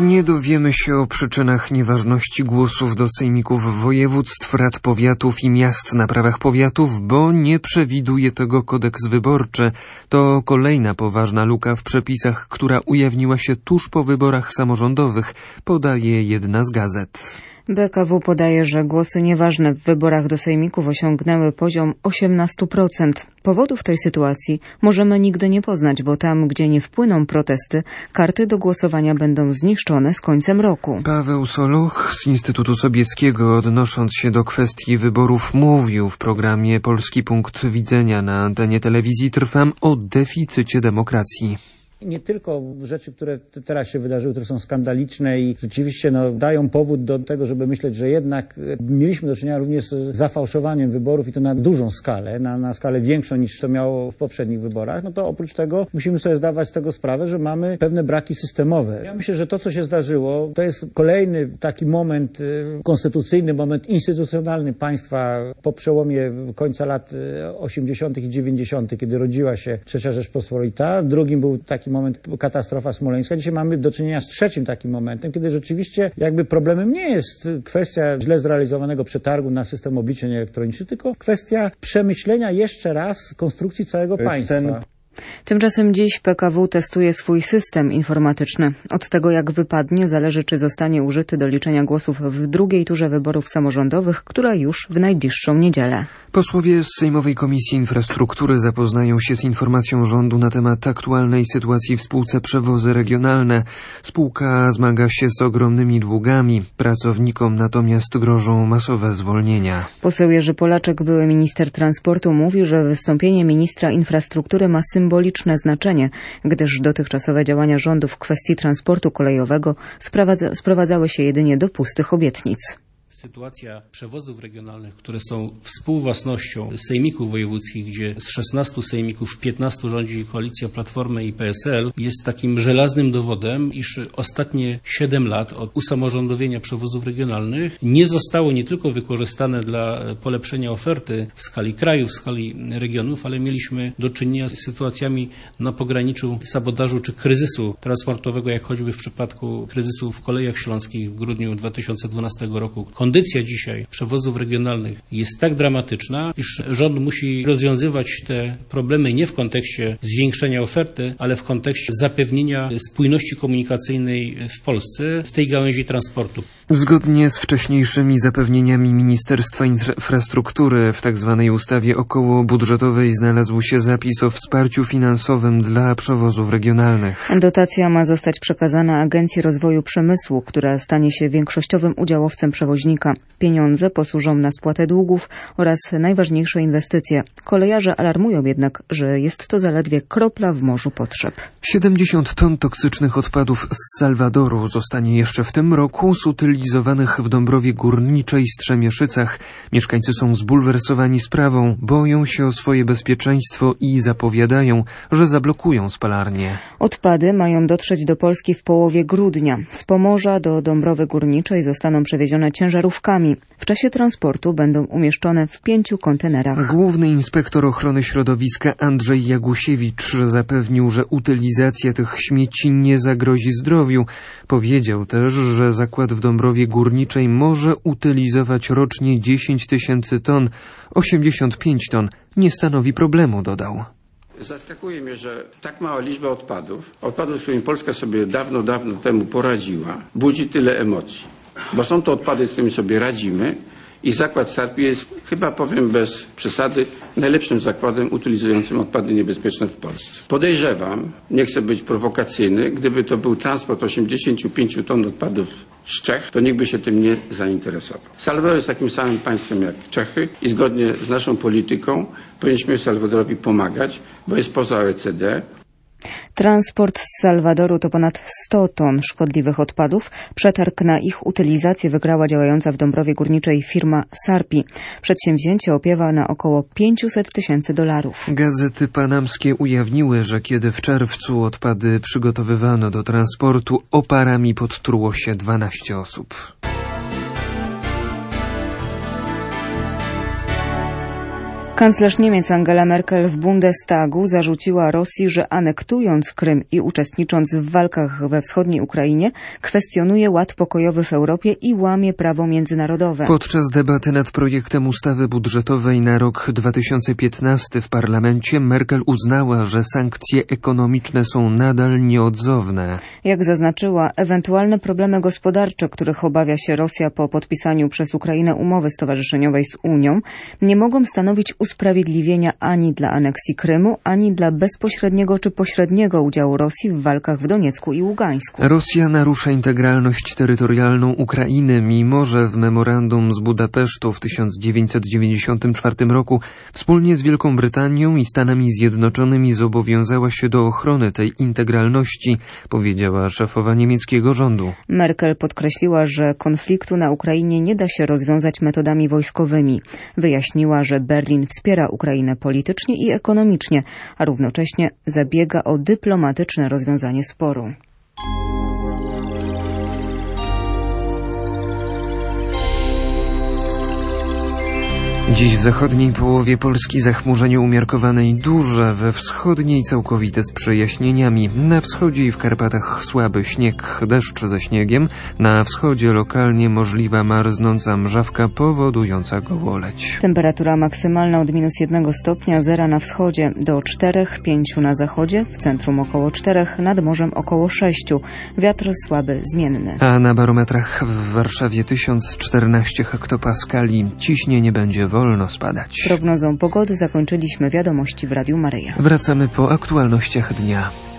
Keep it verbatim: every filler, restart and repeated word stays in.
Nie dowiemy się o przyczynach nieważności głosów do sejmików województw, rad powiatów i miast na prawach powiatów, bo nie przewiduje tego kodeks wyborczy. To kolejna poważna luka w przepisach, która ujawniła się tuż po wyborach samorządowych, podaje jedna z gazet. B K W podaje, że głosy nieważne w wyborach do sejmików osiągnęły poziom osiemnaście procent. Powodów tej sytuacji możemy nigdy nie poznać, bo tam, gdzie nie wpłyną protesty, karty do głosowania będą zniszczone z końcem roku. Paweł Soloch z Instytutu Sobieskiego, odnosząc się do kwestii wyborów, mówił w programie Polski Punkt Widzenia na antenie telewizji Trwam o deficycie demokracji. Nie tylko rzeczy, które teraz się wydarzyły, które są skandaliczne i rzeczywiście no, dają powód do tego, żeby myśleć, że jednak mieliśmy do czynienia również z zafałszowaniem wyborów i to na dużą skalę, na, na skalę większą niż to miało w poprzednich wyborach, no to oprócz tego musimy sobie zdawać z tego sprawę, że mamy pewne braki systemowe. Ja myślę, że to, co się zdarzyło, to jest kolejny taki moment konstytucyjny, moment instytucjonalny państwa po przełomie końca lat osiemdziesiątych i dziewięćdziesiątych, kiedy rodziła się Trzecia Rzeczpospolita. Drugim był taki moment katastrofa smoleńska. Dzisiaj mamy do czynienia z trzecim takim momentem, kiedy rzeczywiście jakby problemem nie jest kwestia źle zrealizowanego przetargu na system obliczeń elektronicznych, tylko kwestia przemyślenia jeszcze raz konstrukcji całego państwa. Ten... Tymczasem dziś P K W testuje swój system informatyczny. Od tego, jak wypadnie, zależy, czy zostanie użyty do liczenia głosów w drugiej turze wyborów samorządowych, która już w najbliższą niedzielę. Posłowie z Sejmowej Komisji Infrastruktury zapoznają się z informacją rządu na temat aktualnej sytuacji w spółce Przewozy Regionalne. Spółka zmaga się z ogromnymi długami. Pracownikom natomiast grożą masowe zwolnienia. Poseł Jerzy Polaczek, były minister transportu, mówi, że wystąpienie ministra infrastruktury ma symboliczne znaczenie, gdyż dotychczasowe działania rządu w kwestii transportu kolejowego sprowadza, sprowadzały się jedynie do pustych obietnic. Sytuacja przewozów regionalnych, które są współwłasnością sejmików wojewódzkich, gdzie z szesnastu sejmików piętnastu rządzi koalicja Platformy i P S L, jest takim żelaznym dowodem, iż ostatnie siedem lat od usamorządowienia przewozów regionalnych nie zostało nie tylko wykorzystane dla polepszenia oferty w skali kraju, w skali regionów, ale mieliśmy do czynienia z sytuacjami na pograniczu sabotażu czy kryzysu transportowego, jak choćby w przypadku kryzysu w Kolejach Śląskich w grudniu dwa tysiące dwunastego roku. Kondycja dzisiaj przewozów regionalnych jest tak dramatyczna, iż rząd musi rozwiązywać te problemy nie w kontekście zwiększenia oferty, ale w kontekście zapewnienia spójności komunikacyjnej w Polsce w tej gałęzi transportu. Zgodnie z wcześniejszymi zapewnieniami Ministerstwa Infrastruktury w tzw. ustawie okołobudżetowej znalazł się zapis o wsparciu finansowym dla przewozów regionalnych. Dotacja ma zostać przekazana Agencji Rozwoju Przemysłu, która stanie się większościowym udziałowcem przewoźnika. Pieniądze posłużą na spłatę długów oraz najważniejsze inwestycje. Kolejarze alarmują jednak, że jest to zaledwie kropla w morzu potrzeb. siedemdziesiąt ton toksycznych odpadów z Salwadoru zostanie jeszcze w tym roku zutylizowanych w Dąbrowie Górniczej Strzemieszycach. Mieszkańcy są zbulwersowani sprawą, boją się o swoje bezpieczeństwo i zapowiadają, że zablokują spalarnię. Odpady mają dotrzeć do Polski w połowie grudnia. Z Pomorza do Dąbrowy Górniczej zostaną przewiezione ciężarówkami. W czasie transportu będą umieszczone w pięciu kontenerach. Główny inspektor ochrony środowiska Andrzej Jagusiewicz zapewnił, że utylizacja tych śmieci nie zagrozi zdrowiu. Powiedział też, że zakład w Dąbrowie Górniczej może utylizować rocznie dziesięć tysięcy ton. osiemdziesiąt pięć ton nie stanowi problemu, dodał. Zaskakuje mnie, że tak mała liczba odpadów, odpadów, z którymi Polska sobie dawno, dawno temu poradziła, budzi tyle emocji. Bo są to odpady, z którymi sobie radzimy i zakład Sarpi jest, chyba powiem bez przesady, najlepszym zakładem utylizującym odpady niebezpieczne w Polsce. Podejrzewam, nie chcę być prowokacyjny, gdyby to był transport osiemdziesiąt pięć ton odpadów z Czech, to nikt by się tym nie zainteresował. Salwador jest takim samym państwem jak Czechy i zgodnie z naszą polityką powinniśmy Salwadorowi pomagać, bo jest poza O E C D. Transport z Salwadoru to ponad sto ton szkodliwych odpadów. Przetarg na ich utylizację wygrała działająca w Dąbrowie Górniczej firma Sarpi. Przedsięwzięcie opiewa na około pięćset tysięcy dolarów. Gazety panamskie ujawniły, że kiedy w czerwcu odpady przygotowywano do transportu, oparami podtruło się dwanaście osób. Kanclerz Niemiec Angela Merkel w Bundestagu zarzuciła Rosji, że anektując Krym i uczestnicząc w walkach we wschodniej Ukrainie, kwestionuje ład pokojowy w Europie i łamie prawo międzynarodowe. Podczas debaty nad projektem ustawy budżetowej na rok dwa tysiące piętnasty w parlamencie Merkel uznała, że sankcje ekonomiczne są nadal nieodzowne. Jak zaznaczyła, ewentualne problemy gospodarcze, których obawia się Rosja po podpisaniu przez Ukrainę umowy stowarzyszeniowej z Unią, nie mogą stanowić usprawiedliwienia ani dla aneksji Krymu, ani dla bezpośredniego czy pośredniego udziału Rosji w walkach w Doniecku i Ługańsku. Rosja narusza integralność terytorialną Ukrainy, mimo że w memorandum z Budapesztu w tysiąc dziewięćset dziewięćdziesiątym czwartym roku wspólnie z Wielką Brytanią i Stanami Zjednoczonymi zobowiązała się do ochrony tej integralności, powiedziała szefowa niemieckiego rządu. Merkel podkreśliła, że konfliktu na Ukrainie nie da się rozwiązać metodami wojskowymi. Wyjaśniła, że Berlin wspiera Ukrainę politycznie i ekonomicznie, a równocześnie zabiega o dyplomatyczne rozwiązanie sporu. Dziś w zachodniej połowie Polski zachmurzenie umiarkowane i duże, we wschodniej całkowite z przejaśnieniami. Na wschodzie i w Karpatach słaby śnieg, deszcz ze śniegiem. Na wschodzie lokalnie możliwa marznąca mrzawka powodująca gołoleć. Temperatura maksymalna od minus jednego stopnia, zera na wschodzie, do czterech, pięciu na zachodzie, w centrum około czterech, nad morzem około sześciu. Wiatr słaby, zmienny. A na barometrach w Warszawie tysiąc czternaście hektopaskali. Ciśnienie będzie wolno spadać. Prognozą pogody zakończyliśmy wiadomości w Radiu Maryja. Wracamy po aktualnościach dnia.